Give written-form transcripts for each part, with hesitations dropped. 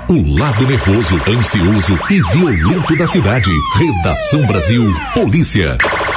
O lado nervoso, ansioso e violento da cidade. Redação Brasil, Polícia.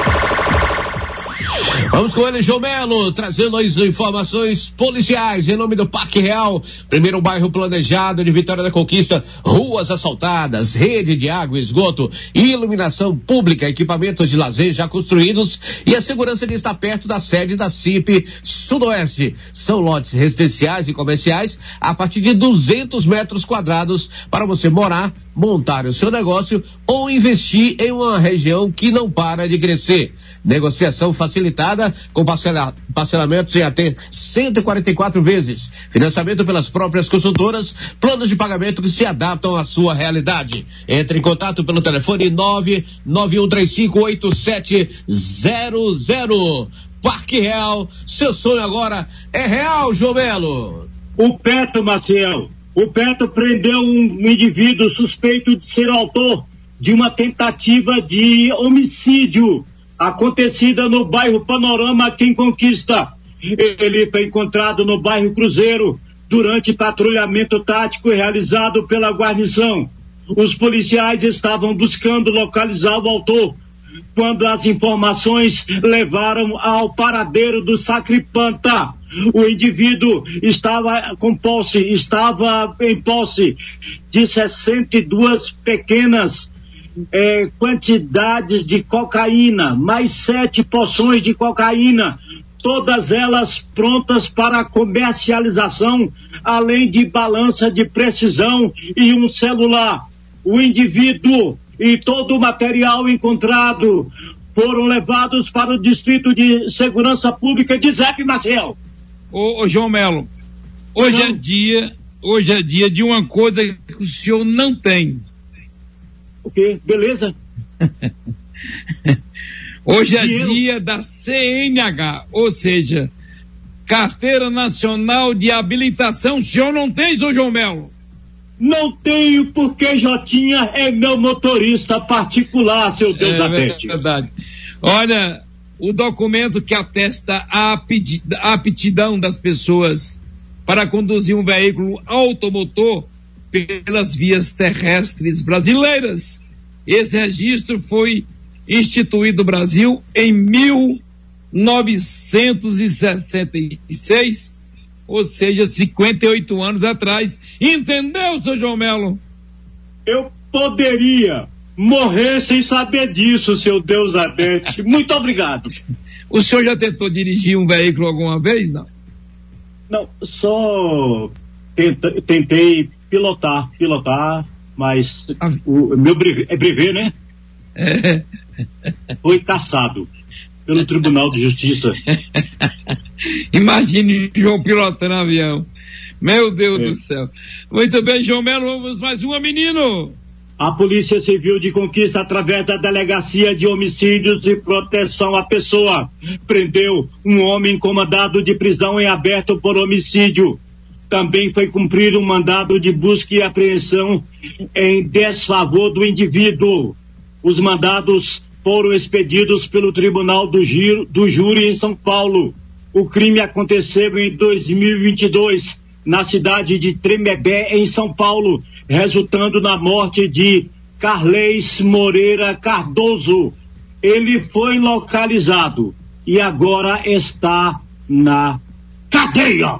Vamos com ele, João Melo, trazendo as informações policiais em nome do Parque Real. Primeiro bairro planejado de Vitória da Conquista, ruas asfaltadas, rede de água e esgoto, iluminação pública, equipamentos de lazer já construídos e a segurança de estar perto da sede da CIP Sudoeste. São lotes residenciais e comerciais a partir de 200 metros quadrados para você morar, montar o seu negócio ou investir em uma região que não para de crescer. Negociação facilitada com parcelamentos em até 144 vezes. Financiamento pelas próprias consultoras, planos de pagamento que se adaptam à sua realidade. Entre em contato pelo telefone 991358700. Parque Real, seu sonho agora é real, João Melo. O Petro, Maciel, prendeu um indivíduo suspeito de ser autor de uma tentativa de homicídio acontecida no bairro Panorama, aqui em Conquista. Ele foi encontrado no bairro Cruzeiro durante patrulhamento tático realizado pela guarnição. Os policiais estavam buscando localizar o autor quando as informações levaram ao paradeiro do Sacripanta. O indivíduo estava em posse de 62 pequenas quantidades de cocaína, mais 7 porções de cocaína, todas elas prontas para comercialização, além de balança de precisão e um celular. O indivíduo e todo o material encontrado foram levados para o Distrito de Segurança Pública de Zé Maciel. Ô João Melo, hoje é dia de uma coisa que o senhor não tem. O quê? Beleza? Hoje é dia da CNH, ou seja, Carteira Nacional de Habilitação. O senhor não tem, seu João Melo? Não tenho, porque Jotinha é meu motorista particular, seu Deus abete. É verdade. Olha, o documento que atesta a aptidão das pessoas para conduzir um veículo automotor pelas vias terrestres brasileiras. Esse registro foi instituído no Brasil em 1966, ou seja, 58 anos atrás. Entendeu, seu João Melo? Eu poderia morrer sem saber disso, seu Deus abete. Muito obrigado. O senhor já tentou dirigir um veículo alguma vez, não? Não, só tentei pilotar, mas o meu brevet, né? Foi cassado pelo Tribunal de Justiça. Imagine João pilotando avião. Meu Deus do céu. Muito bem, João Melo, vamos mais uma, menino. A Polícia Civil de Conquista, através da Delegacia de Homicídios e Proteção à Pessoa, prendeu um homem com mandado de prisão em aberto por homicídio. Também foi cumprido um mandado de busca e apreensão em desfavor do indivíduo. Os mandados foram expedidos pelo Tribunal do Júri em São Paulo. O crime aconteceu em 2022, na cidade de Tremembé, em São Paulo, resultando na morte de Carles Moreira Cardoso. Ele foi localizado e agora está na cadeia.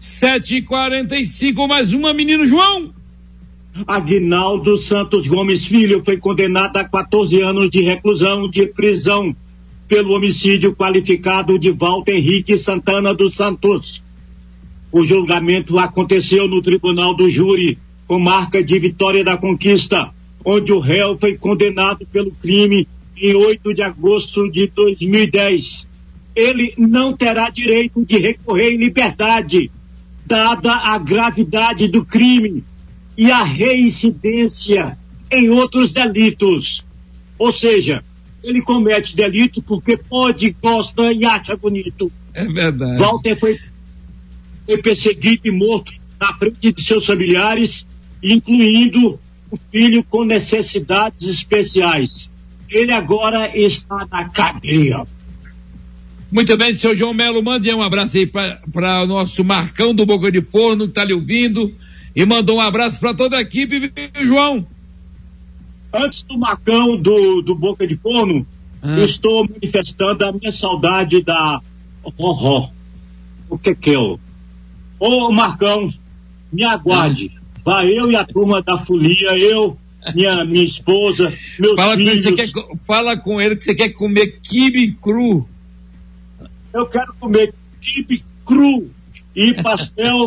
7h45, mais uma, menino João. Aguinaldo Santos Gomes Filho foi condenado a 14 anos de reclusão de prisão pelo homicídio qualificado de Walter Henrique Santana dos Santos. O julgamento aconteceu no Tribunal do Júri, com marca de Vitória da Conquista, onde o réu foi condenado pelo crime em 8 de agosto de 2010. Ele não terá direito de recorrer em liberdade, dada a gravidade do crime e a reincidência em outros delitos. Ou seja, ele comete delito porque pode, gosta e acha bonito. É verdade. Walter foi perseguido e morto na frente de seus familiares, incluindo o filho com necessidades especiais. Ele agora está na cadeia. Muito bem, senhor João Melo, mande um abraço aí para o nosso Marcão do Boca de Forno, que está lhe ouvindo, e mandou um abraço para toda a equipe, viu, João? Antes do Marcão do Boca de Corno, eu estou manifestando a minha saudade da Roró, o Kekel. Ô Marcão, me aguarde. Vai eu e a turma da folia, minha esposa, meus filhos. Fala com ele que você quer comer quibe cru. Eu quero comer quibe cru e pastel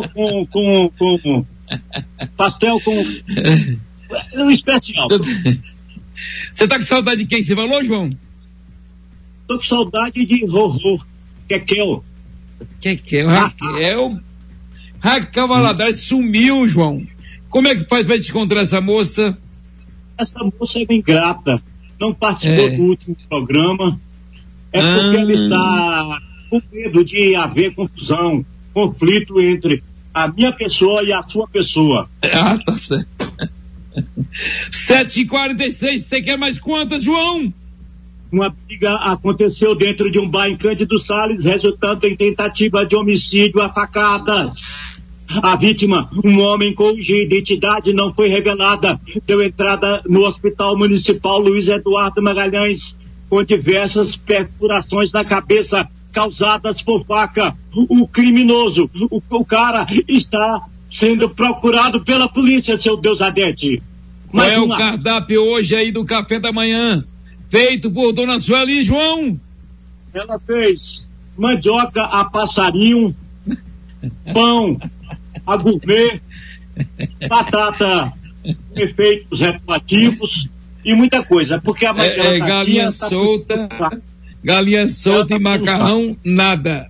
pastel com um especial. Você tá com saudade de quem? Você falou, João? Tô com saudade de Rorô, Kekel. Raquel Valadares sumiu, João. Como é que faz pra te encontrar essa moça? Essa moça é ingrata, não participou do último programa, porque ela está com medo de haver confusão, conflito entre a minha pessoa e a sua pessoa. Tá certo. 7h46, você quer mais quantas, João? Uma briga aconteceu dentro de um bar em Cândido Salles, resultando em tentativa de homicídio a facadas. A vítima, um homem cuja identidade não foi revelada, deu entrada no Hospital Municipal Luiz Eduardo Magalhães, com diversas perfurações na cabeça causadas por faca. O criminoso, o cara, está sendo procurado pela polícia, seu Deus Adete. Qual é o cardápio hoje aí do café da manhã? Feito por Dona Sueli, João? Ela fez mandioca a passarinho, pão a gourmet, batata com efeitos retroativos e muita coisa, porque a galinha solta, e macarrão, nada.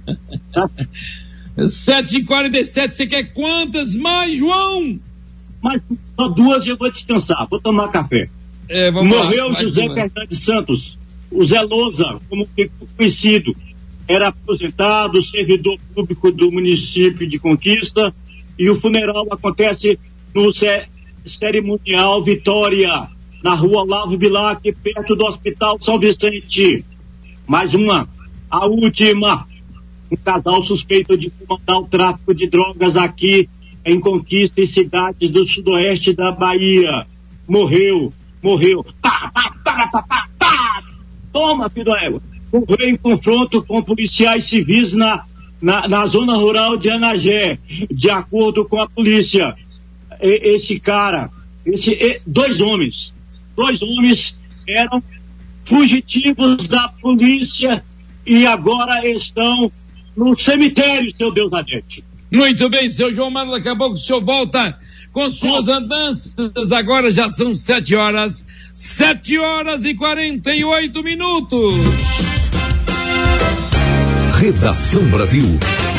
7h47, você quer quantas mais, João? Mas só duas e eu vou descansar, vou tomar café. Morreu lá, José Fernandes Santos, o Zé Lousa, como ficou conhecido, era aposentado, servidor público do município de Conquista, e o funeral acontece no Cerimonial Vitória, na rua Olavo Bilac, perto do Hospital São Vicente. Mais uma, a última, um casal suspeito de comandar o tráfico de drogas aqui em Conquista e cidades do sudoeste da Bahia. Morreu. Toma, filho da égua. Morreu em confronto com policiais civis na zona rural de Anagé. De acordo com a polícia, dois homens eram fugitivos da polícia e agora estão no cemitério, seu Deus Adete. Muito bem, seu João Mário, daqui a pouco o senhor volta com suas andanças. Agora já são 7h48. Redação Brasil.